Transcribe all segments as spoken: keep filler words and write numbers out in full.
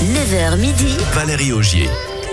neuf heures midi. Valérie Augier.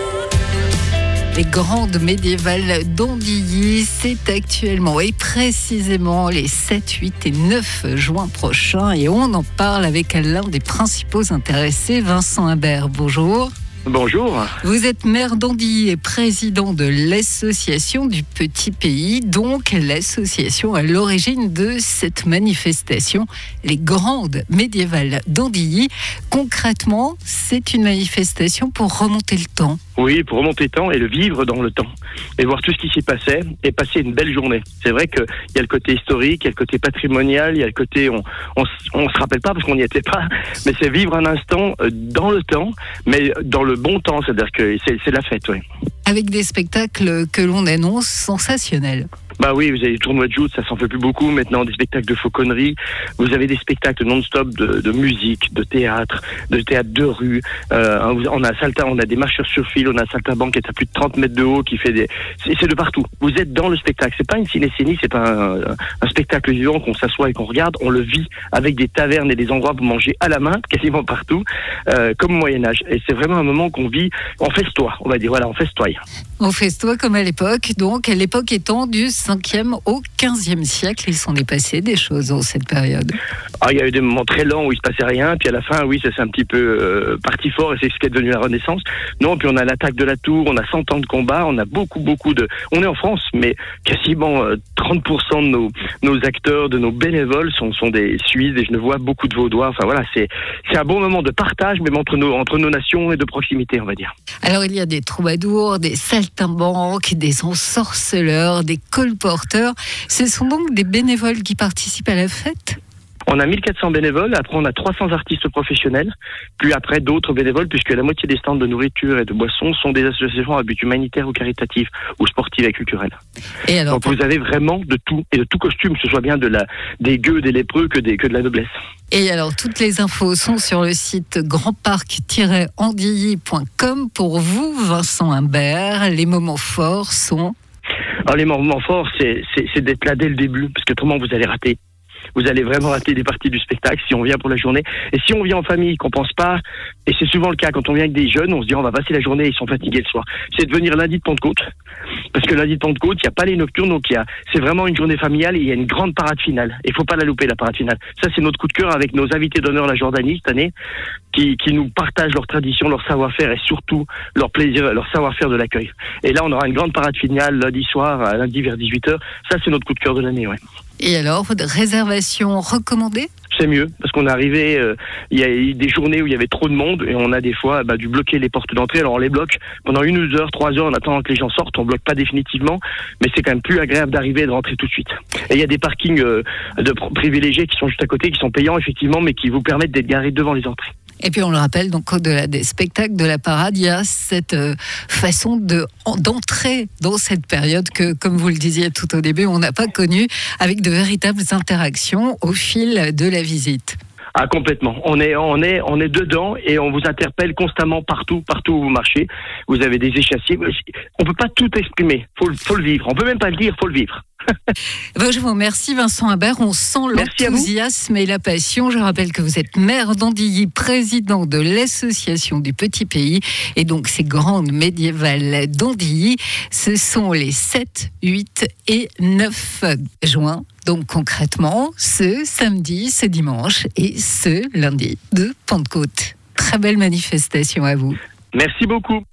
Les grandes médiévales d'Andilly, c'est actuellement et précisément les sept, huit et neuf juin prochains. Et on en parle avec l'un des principaux intéressés, Vincent Imbert. Bonjour. Bonjour. Vous êtes maire d'Andilly et président de l'association du Petit Pays, donc l'association à l'origine de cette manifestation, les grandes médiévales d'Andilly. Concrètement, c'est une manifestation pour remonter le temps. Oui, pour remonter le temps et le vivre dans le temps. Et voir tout ce qui s'y passait et passer une belle journée. C'est vrai qu'il y a le côté historique, il y a le côté patrimonial, il y a le côté on on, on se rappelle pas parce qu'on n'y était pas, mais c'est vivre un instant dans le temps, mais dans le bon temps, c'est-à-dire que c'est, c'est la fête, oui. Avec des spectacles que l'on annonce sensationnels. Bah oui, vous avez les tournois de joutes, ça s'en fait plus beaucoup. Maintenant, des spectacles de fauconnerie. Vous avez des spectacles non-stop de, de musique, de théâtre, de théâtre de rue. Euh, on a salta, on a des marcheurs sur fil, on a un saltimbanque qui est à plus de trente mètres de haut, qui fait des, c'est, c'est de partout. Vous êtes dans le spectacle. C'est pas une cinécénie, c'est pas un, un spectacle vivant qu'on s'assoit et qu'on regarde. On le vit avec des tavernes et des endroits pour manger à la main, quasiment partout, euh, comme au Moyen-Âge. Et c'est vraiment un moment qu'on vit en festoie, on va dire. Voilà, en festoie. On festoie comme à l'époque, donc à l'époque étant du cinquième au quinzième siècle, il s'en est passé des choses dans cette période. Ah, il y a eu des moments très lents où il se passait rien, puis à la fin, oui, ça s'est un petit peu euh, parti fort et c'est ce qui est devenu la Renaissance. Non, puis on a l'attaque de la tour, on a cent ans de combat, on a beaucoup, beaucoup de... On est en France, mais quasiment euh, trente pour cent de nos, nos acteurs, de nos bénévoles sont, sont des Suisses, des Genevois, beaucoup de Vaudois. Enfin voilà, c'est, c'est un bon moment de partage, même entre nos, entre nos nations et de proximité, on va dire. Alors il y a des troubadours, des saltimbanques, des ensorceleurs, des colporteurs. Ce sont donc des bénévoles qui participent à la fête ? On a mille quatre cents bénévoles, après on a trois cents artistes professionnels, puis après d'autres bénévoles, puisque la moitié des stands de nourriture et de boissons sont des associations à but humanitaire ou caritatif, ou sportif et culturel. Et alors, donc vous avez vraiment de tout, et de tout costume, que ce soit bien de la, des gueux, des lépreux, que, des, que de la noblesse. Et alors, toutes les infos sont sur le site grandparc tiret andilly point com. Pour vous, Vincent Imbert, les moments forts sont... Alors les moments forts, c'est, c'est, c'est d'être là dès le début, parce que autrement vous allez rater. Vous allez vraiment rater des parties du spectacle si on vient pour la journée. Et si on vient en famille, qu'on pense pas, et c'est souvent le cas quand on vient avec des jeunes, on se dit on va passer la journée, ils sont fatigués le soir. C'est de venir lundi de Pentecôte. Parce que lundi de Pentecôte, il n'y a pas les nocturnes, donc il y a, c'est vraiment une journée familiale et il y a une grande parade finale. Il faut pas la louper, la parade finale. Ça, c'est notre coup de cœur avec nos invités d'honneur la Jordanie cette année, qui, qui nous partagent leur tradition, leur savoir-faire et surtout leur plaisir, leur savoir-faire de l'accueil. Et là, on aura une grande parade finale lundi soir, lundi vers dix-huit heures. Ça, c'est notre coup de cœur de l'année, ouais. Et alors, votre réservation recommandée ? C'est mieux, parce qu'on est arrivé, euh, il y a eu des journées où il y avait trop de monde et on a des fois bah, dû bloquer les portes d'entrée. Alors on les bloque pendant une ou deux heures, trois heures en attendant que les gens sortent. On bloque pas définitivement, mais c'est quand même plus agréable d'arriver et de rentrer tout de suite. Et il y a des parkings euh, de privilégiés qui sont juste à côté, qui sont payants effectivement, mais qui vous permettent d'être garés devant les entrées. Et puis on le rappelle, donc au-delà des spectacles, de la parade, il y a cette euh, façon de, d'entrer dans cette période que, comme vous le disiez tout au début, on n'a pas connue, avec de véritables interactions au fil de la visite. Ah, complètement. On est, on est, on est dedans et on vous interpelle constamment partout, partout où vous marchez. Vous avez des échassiers. On peut pas tout exprimer. Faut, faut le vivre. On peut même pas le dire. Faut le vivre. Ben, je vous remercie, Vincent Imbert. On sent l'enthousiasme et la passion. Je rappelle que vous êtes maire d'Andilly, président de l'association du Petit Pays. Et donc, ces grandes médiévales d'Andilly, ce sont les sept, huit et neuf juin. Donc, concrètement, ce samedi, ce dimanche et ce lundi de Pentecôte. Très belle manifestation à vous. Merci beaucoup.